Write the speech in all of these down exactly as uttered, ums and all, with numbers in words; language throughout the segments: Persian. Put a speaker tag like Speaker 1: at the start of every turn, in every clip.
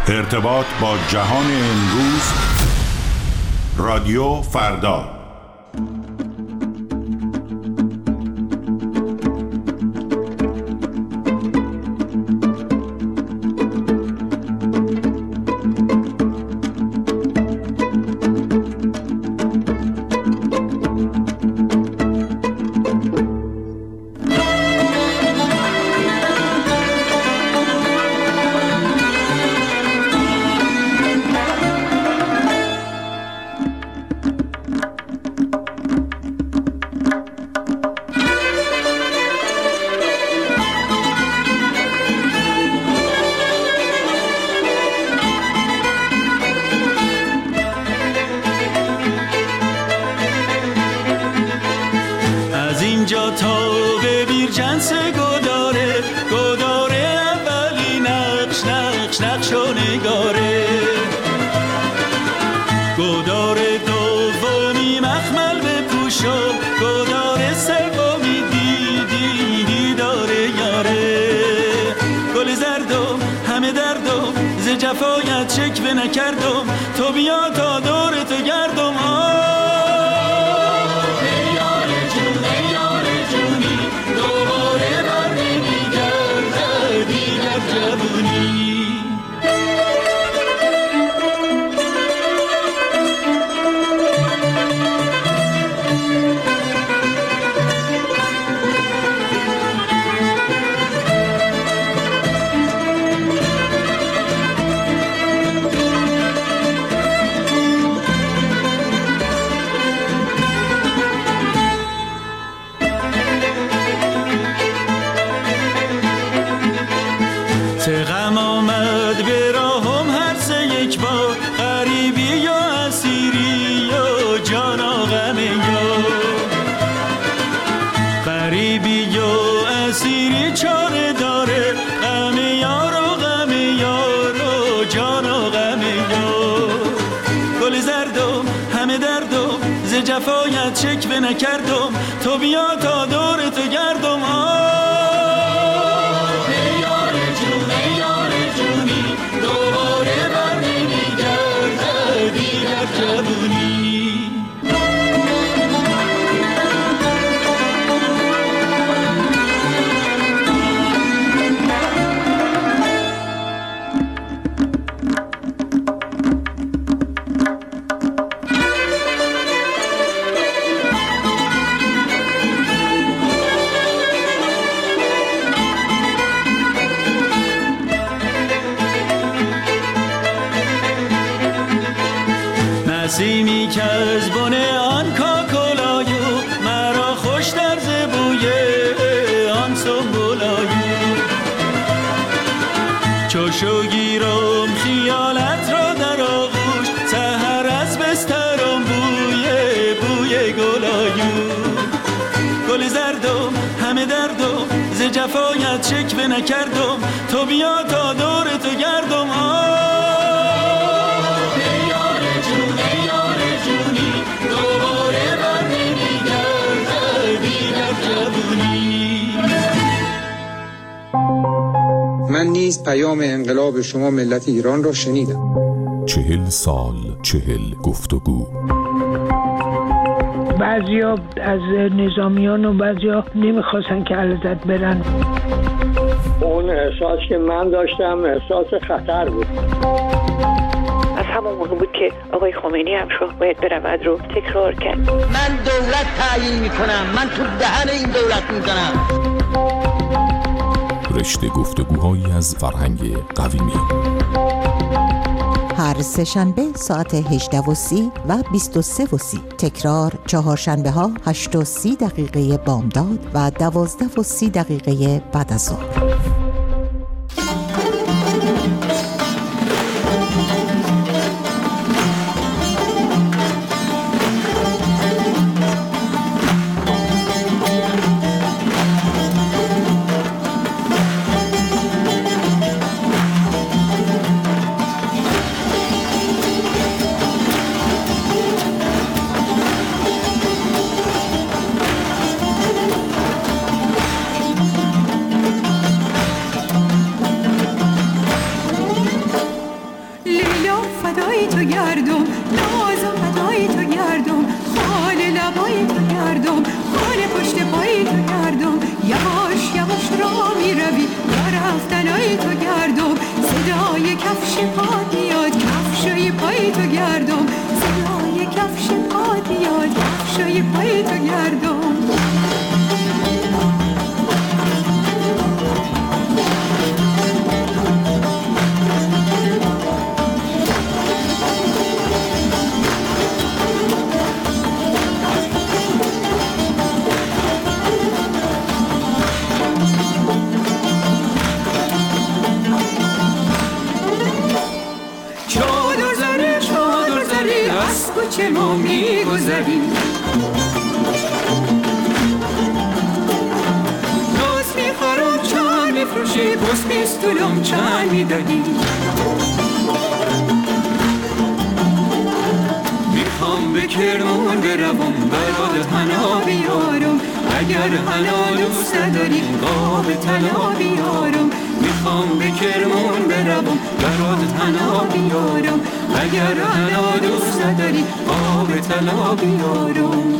Speaker 1: ارتباط با جهان امروز، رادیو فردا.
Speaker 2: جفایت شکوه نکردم، تو بیا تا دور تو گردم. ای یار جون ای یار جونی، دوباره بر نمیگرده دیگر جوونی. جفایت شکوه نکردم، تو بیا تا دور تو گردم. ای یار جون ای یار جونی، دوباره بر نمیگرده دیگر جوونی. نسیمی که از بن آن کاکلایو، مرا خوش در زبوی آن سنبولایو. چوشو گیرم خیالت را در آغوش، سحر از بسترم بوی بوی گلایو. گل زردم همه دردم، ز جفایت شکوه نکردم، تو بیا تا دور تو گردم.
Speaker 3: من نیز پیام انقلاب شما ملت ایران را شنیدم.
Speaker 1: چهل سال چهل گفتگو.
Speaker 4: بعضیا از نظامیان و بعضیا نمیخواستن که علیزاده برن.
Speaker 5: اون احساس که من داشتم احساس خطر بود.
Speaker 6: از همون موقع بود که آقای خمینی هم شاه باید برود رو تکرار کرد.
Speaker 7: من دولت تعیین میکنم، من تو دهن این دولت میزنم.
Speaker 1: رشته گفتگوهایی از فرهنگ قویمی.
Speaker 8: هر سه شنبه ساعت هجده و سی و بیست و سه و سی. تکرار چهارشنبه ها هشت و سی دقیقه بامداد و دوازده و سی دقیقه بعد از ظهر.
Speaker 9: گردم، ناز و ادای تو گردم، خال لبای تو گردم، خال پشت پای تو گردم، یواش یواش را می روی یا رفتنای تو گردم، صدای کفش پات میاد کفشای پای تو گردم، صدای کفش پات میاد کفشای پای تو گردم. چه ما می گذریم ناز می خورم چار می فروشی بس بیستولم چند می دهی میخوام به کرمان بروم برات حنا بیارم اگر حنا دوست نداری آب طلا بیارم میخوام به کرمان بروم برات حنا بیارم اگر حنا دوست نداری آب طلا بیارم.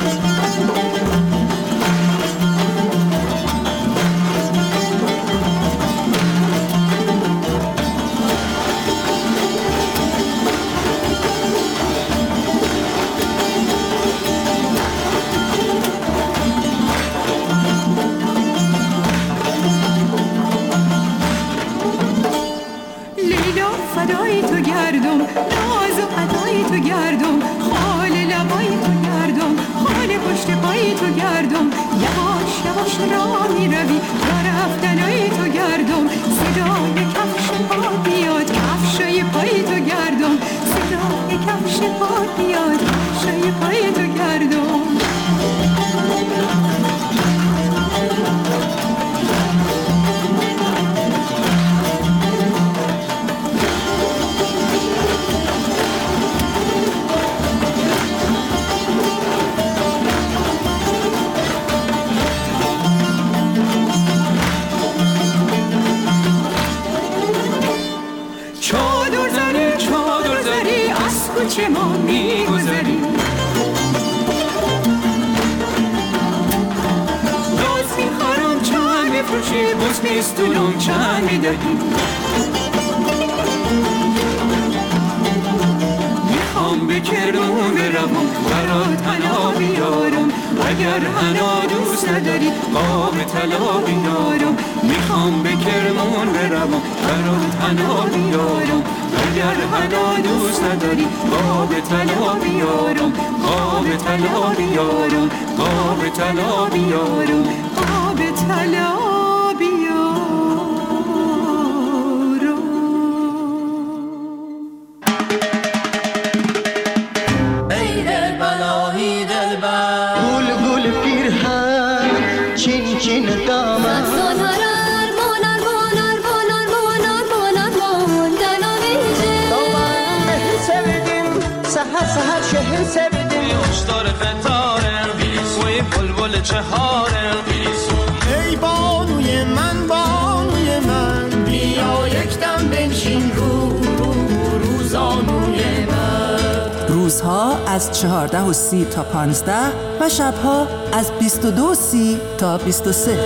Speaker 9: فدای تو گردم، ناز و ادای تو گردم، خال لبای تو گردم، خال پشت پای تو گردم، یواش یواش را می روی و رفتنای تو گردم، صدای کفش پا بیاد کفشای پای تو گردم، صدای کفش پا بیاد کفشای پای تو گردم. چه ما می گذریم ناز می خورم چند می فروشی بس بیستولم چند می دهی میخوام به کرمان بروم برات حنا بیارم اگر حنا دوست نداری آب طلا بیارم میخوام به کرمان بروم برات حنا بیارم اگر حنا دوست نداری آب طلا بیارم آب طلا بیارم آب طلا بیارم آب طلا بیارم.
Speaker 2: ای دل بلایی دلبر
Speaker 7: گل گل پیرهن چین چین دامن
Speaker 2: سهر شهر سبدیم خوشدار فتاره وی بلبل چهاره ای بانوی من بانوی من بیا یک دم بنشین رو رو روزانوی من.
Speaker 10: روزها از چهارده و سی تا پانزده و شبها از بیست و دو و سی تا بیست و سه.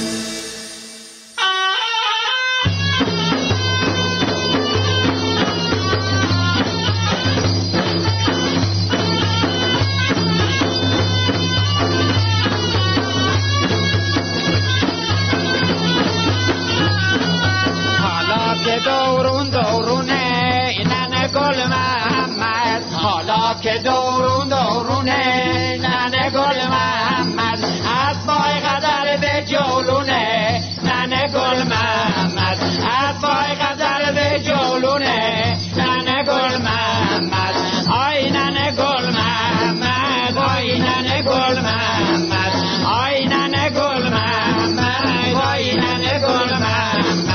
Speaker 2: که دورون دورونه ننه گل محمد از پای قدر به جولونه ننه گل محمد از پای قدر به جولونه ننه گل محمد آی ننه گل محمد آی ننه گل محمد آی ننه گل محمد آی ننه گل محمد.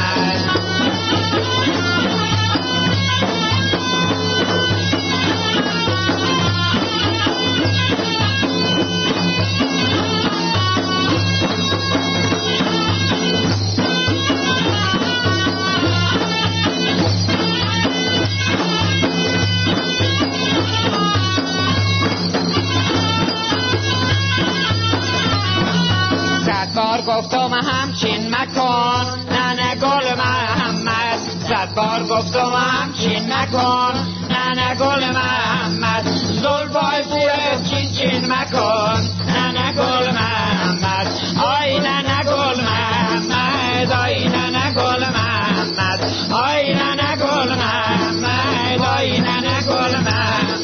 Speaker 11: گفتم همچین مکن، ننه گل محمد. صد بار گفتم همچین مکن، ننه گل محمد. زلفای بوی چین چین مکن، ننه گل محمد. آی ننه گل محمد، آی ننه گل محمد، آی ننه گل محمد، آی ننه گل محمد.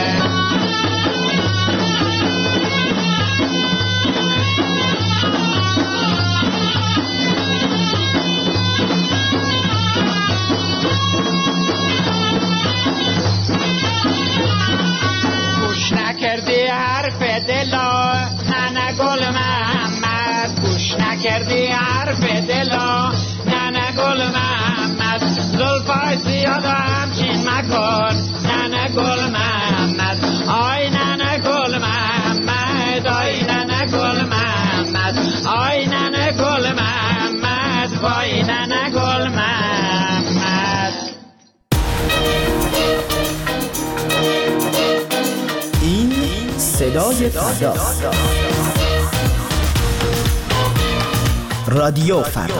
Speaker 11: نکردی حرف دلا، ننه گل محمد. گوش نکردی حرف دلا، ننه گل محمد. زلفای زیاد و همچین مکن، ننه گل محمد. آی ننه گل محمد، آی ننه گل محمد، آی ننه گل محمد، وای ننه گل محمد.
Speaker 12: صدای فردا، رادیو فردا.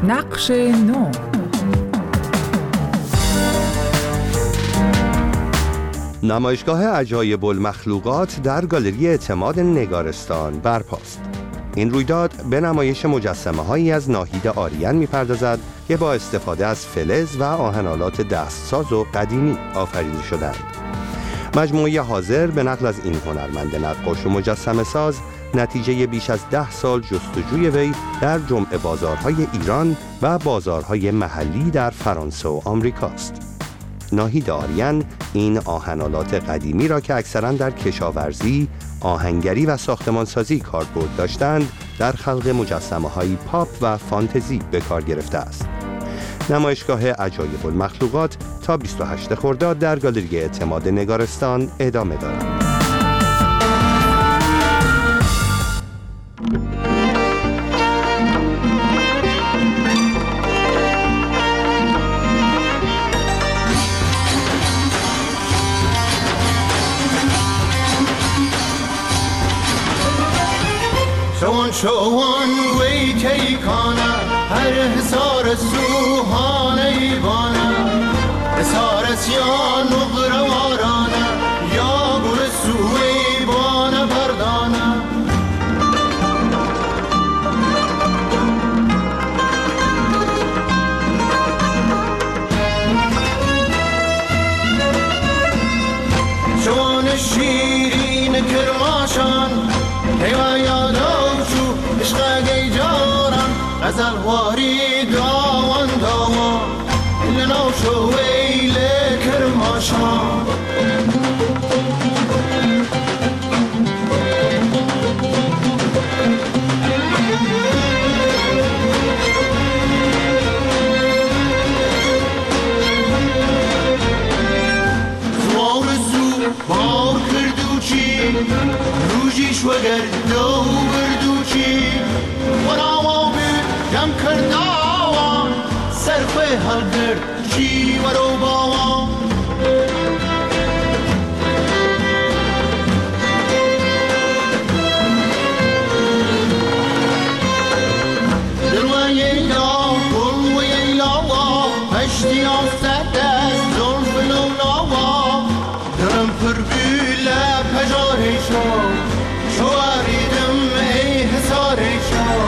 Speaker 12: نقش نو.
Speaker 13: نمایشگاه عجایب المخلوقات در گالری اعتماد نگارستان برپاست. این رویداد به نمایش مجسمه هایی از ناهید آریان می‌پردازد که با استفاده از فلز و آهن‌آلات دستساز و قدیمی آفریده شدند. مجموعه حاضر به نقل از این هنرمند نقاش و مجسمه ساز نتیجه بیش از ده سال جستجوی وی در جمع بازارهای ایران و بازارهای محلی در فرانسه و آمریکاست. ناهید آریان این آهن‌آلات قدیمی را که اکثراً در کشاورزی، آهنگری و ساختمانسازی کاربرد داشتند، در خلق مجسمه‌های پاپ و فانتزی به کار گرفته است. نمایشگاه عجایب المخلوقات تا بیست و هشتم خرداد در گالری اعتماد نگارستان ادامه دارد.
Speaker 14: شوان شوان وی تیکانا هر حسار سوهان ایوانا حسار سیان و غروارانا یا گر سوی بانا بردانا شوان شیرین کرماشان هیوا یادا عشقی جارم غزل واری داوان داوان لنو شوی لکرماشان زوار زو بار کردو چی روژیش وگر دو بردو چی وراو بی جم کرداوان سرخوی هلگر چی ورو باوان دلوی ایلا گلوی ایلا پشتی آفت از زلف لولاوا درم پر بیله پجاری شو شواریدم ای حساری شو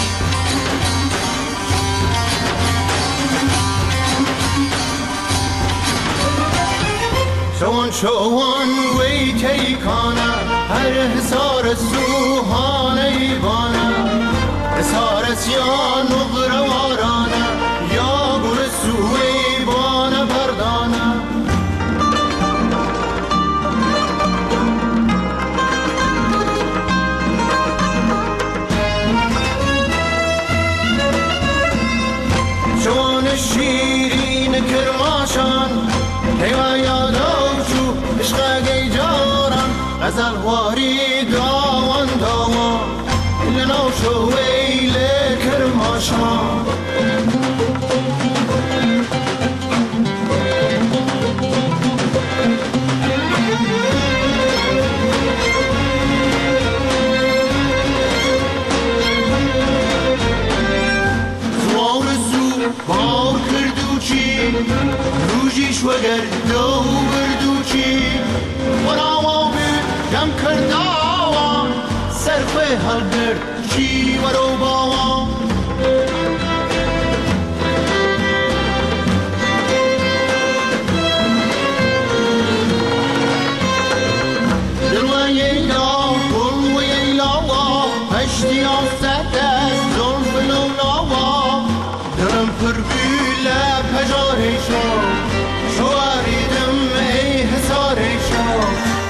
Speaker 14: شوان شوان وی تیکانا هر حسار سوهان ایوانا حسار سیان و غروارانا یا گر سوی بانا بردانا شوان شیرین کرماشان هیوا یادا عشقی جارم غزل واری داوان داوان لنو شوی لکرماشان زوار زو بار کردو چی روژیش وگر دو بردو چی وراو بی جم کرداوان سرخوی هلگر چی ورو باوان دلوی ایلا گلوی ایلا پشتی آفت از زلف لولاوا درم پر بیله پجاری شو شواریدم ای حساری شو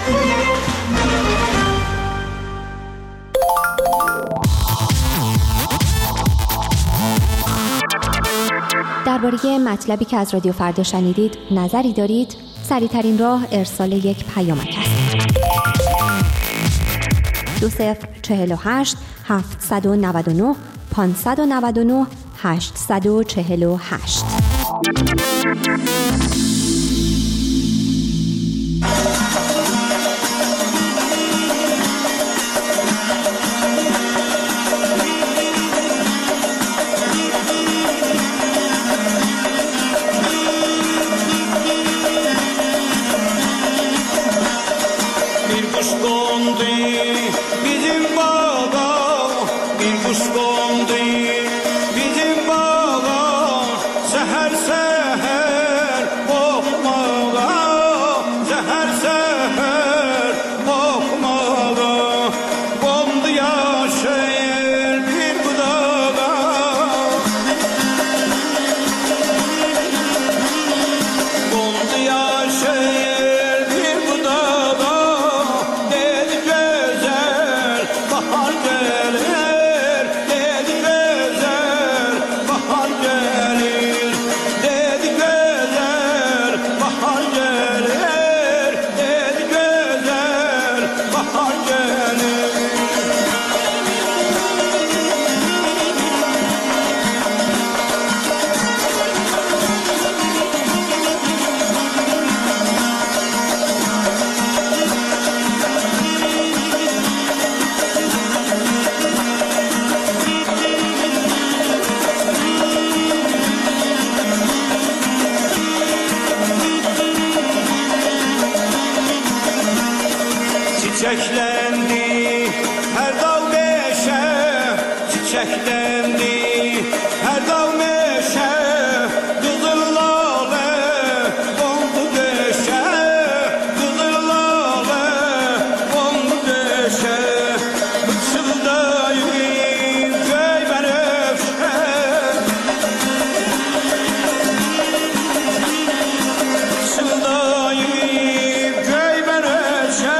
Speaker 15: درباره مطلبی که از رادیو فردا شنیدید نظری دارید؟ سریع‌ترین راه ارسال یک پیامک است. دو صفر چهل و هشت هفتصد و نود و نه پانصد و نود و نه هشتصد و چهل و هشت.
Speaker 2: Çiçeklendi her dal meşe, çiçeklendi her dal meşe, kızıl lale kondu döşe, kızıl lale kondu döşe, bıçıldayım köy benefşe, bıçıldayım köy benefşe.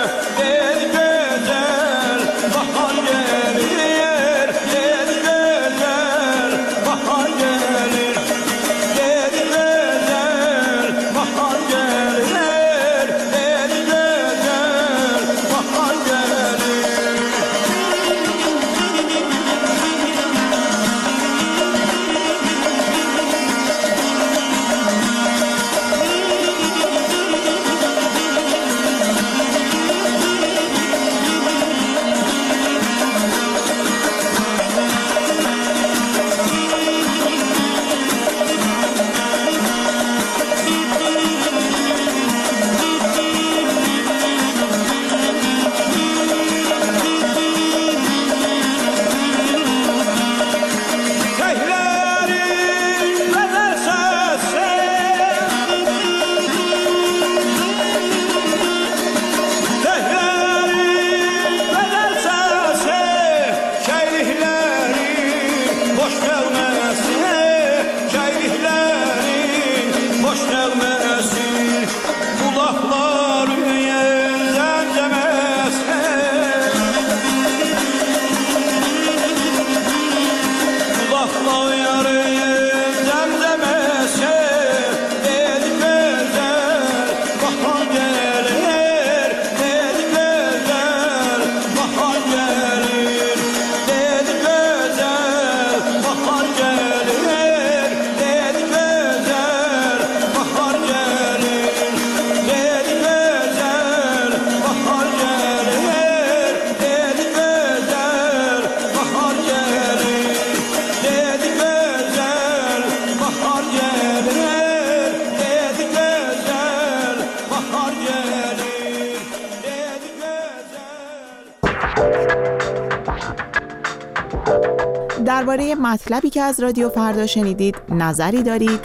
Speaker 12: درباره مطلبی که از رادیو فردا شنیدید نظری دارید؟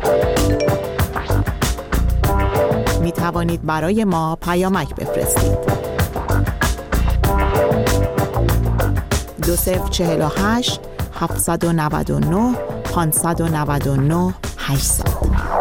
Speaker 12: می توانید برای ما پیامک بفرستید. دو صفر چهل و هشت هفتصد و نود و نه پانصد و نود و نه هشتصد.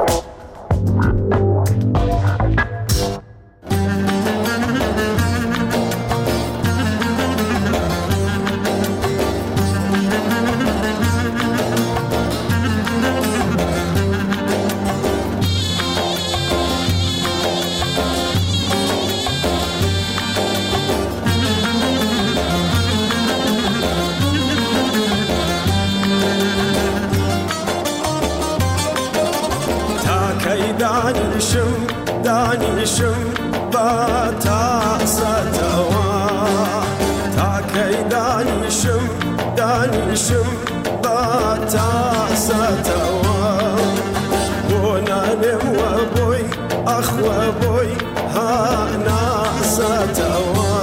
Speaker 2: دانشم دانشم با تا ستوا تا کی دانشم دانشم با تا ستوا بونانم و بوی اخ و بوی ها نا ستوا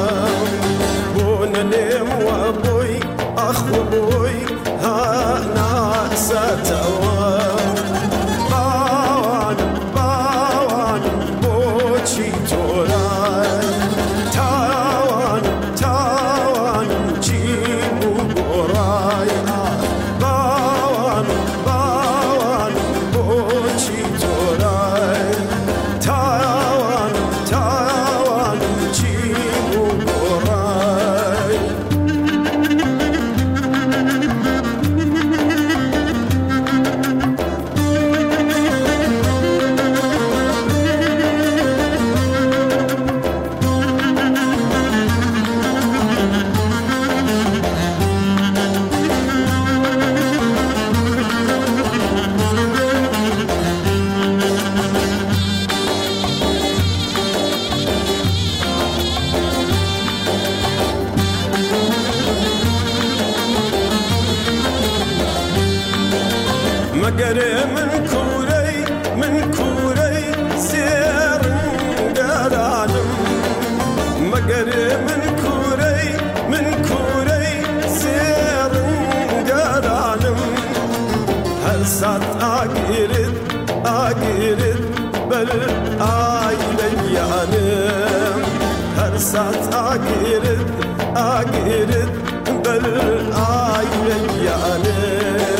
Speaker 2: مگر من کوری من کوری سیرم گرانم مگر من کوری من کوری سیرم گرانم هر ساعت آگیرد آگیرد بل آیله یانم هر ساعت آگیرد آگیرد بل آیله یانم